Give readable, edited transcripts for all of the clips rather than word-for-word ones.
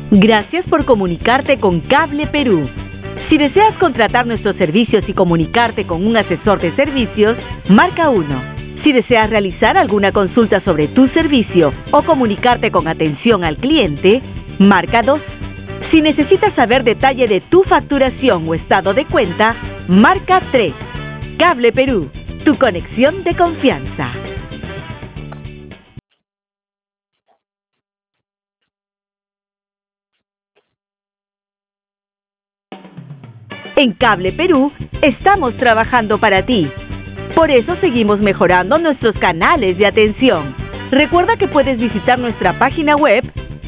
Gracias por comunicarte con Cable Perú. Si deseas contratar nuestros servicios y comunicarte con un asesor de servicios, marca 1. Si deseas realizar alguna consulta sobre tu servicio o comunicarte con atención al cliente, marca 2. Si necesitas saber detalle de tu facturación o estado de cuenta, marca 3. Cable Perú, tu conexión de confianza. En Cable Perú, estamos trabajando para ti. Por eso seguimos mejorando nuestros canales de atención. Recuerda que puedes visitar nuestra página web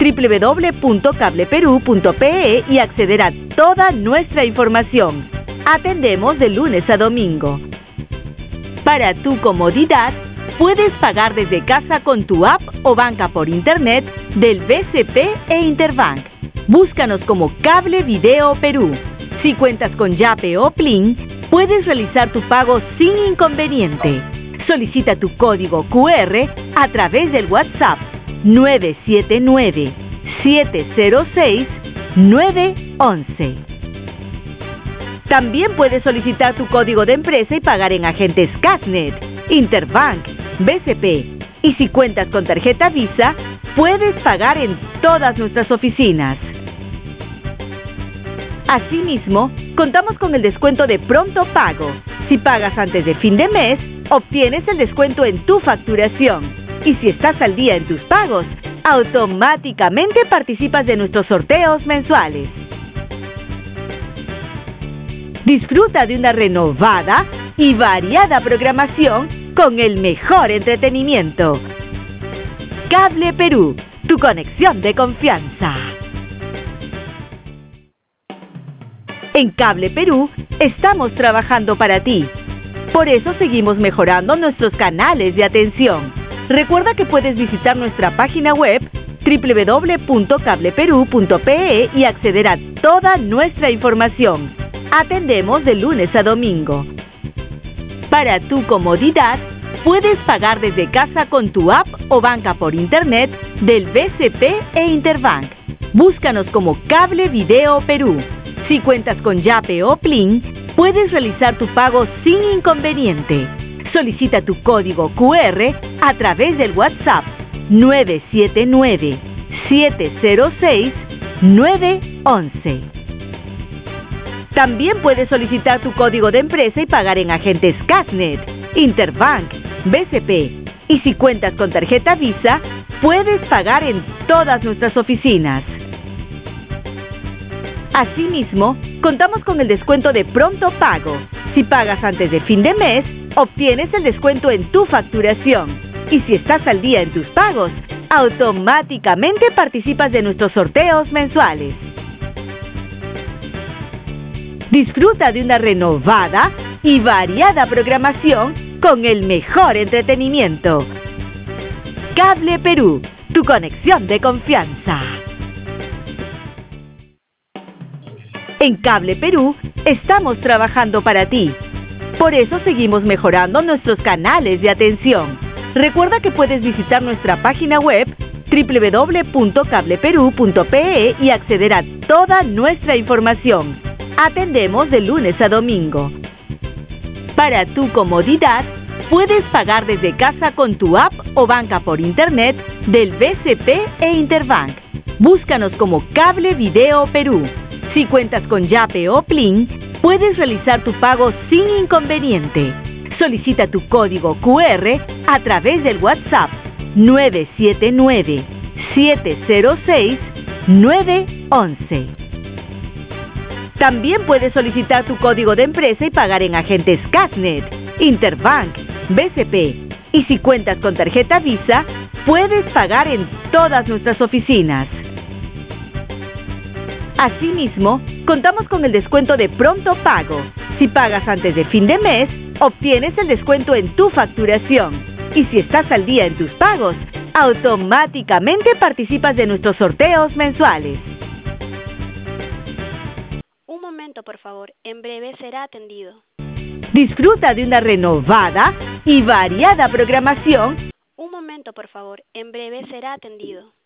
www.cableperu.pe y acceder a toda nuestra información. Atendemos de lunes a domingo. Para tu comodidad, puedes pagar desde casa con tu app o banca por internet del BCP e Interbank. Búscanos como Cable Video Perú. Si cuentas con Yape o Plin, puedes realizar tu pago sin inconveniente. Solicita tu código QR a través del WhatsApp 979-706-911. También puedes solicitar tu código de empresa y pagar en agentes Casnet, Interbank, BCP. Y si cuentas con tarjeta Visa, puedes pagar en todas nuestras oficinas. Asimismo, contamos con el descuento de pronto pago. Si pagas antes de fin de mes, obtienes el descuento en tu facturación. Y si estás al día en tus pagos, automáticamente participas de nuestros sorteos mensuales. Disfruta de una renovada y variada programación con el mejor entretenimiento. Cable Perú, tu conexión de confianza. En Cable Perú, estamos trabajando para ti. Por eso seguimos mejorando nuestros canales de atención. Recuerda que puedes visitar nuestra página web www.cableperu.pe y acceder a toda nuestra información. Atendemos de lunes a domingo. Para tu comodidad, puedes pagar desde casa con tu app o banca por internet del BCP e Interbank. Búscanos como Cable Video Perú. Si cuentas con Yape o Plin, puedes realizar tu pago sin inconveniente. Solicita tu código QR a través del WhatsApp 979-706-911. También puedes solicitar tu código de empresa y pagar en agentes Casnet, Interbank, BCP. Y si cuentas con tarjeta Visa, puedes pagar en todas nuestras oficinas. Asimismo, contamos con el descuento de pronto pago. Si pagas antes de fin de mes, obtienes el descuento en tu facturación. Y si estás al día en tus pagos, automáticamente participas de nuestros sorteos mensuales. Disfruta de una renovada y variada programación con el mejor entretenimiento. Cable Perú, tu conexión de confianza. En Cable Perú, estamos trabajando para ti. Por eso seguimos mejorando nuestros canales de atención. Recuerda que puedes visitar nuestra página web www.cableperu.pe y acceder a toda nuestra información. Atendemos de lunes a domingo. Para tu comodidad, puedes pagar desde casa con tu app o banca por internet del BCP e Interbank. Búscanos como Cable Video Perú. Si cuentas con Yape o Plin, puedes realizar tu pago sin inconveniente. Solicita tu código QR a través del WhatsApp 979-706-911. También puedes solicitar tu código de empresa y pagar en agentes Casnet, Interbank, BCP. Y si cuentas con tarjeta Visa, puedes pagar en todas nuestras oficinas. Asimismo, contamos con el descuento de pronto pago. Si pagas antes de fin de mes, obtienes el descuento en tu facturación. Y si estás al día en tus pagos, automáticamente participas de nuestros sorteos mensuales. Un momento, por favor. En breve será atendido. Disfruta de una renovada y variada programación. Un momento, por favor. En breve será atendido.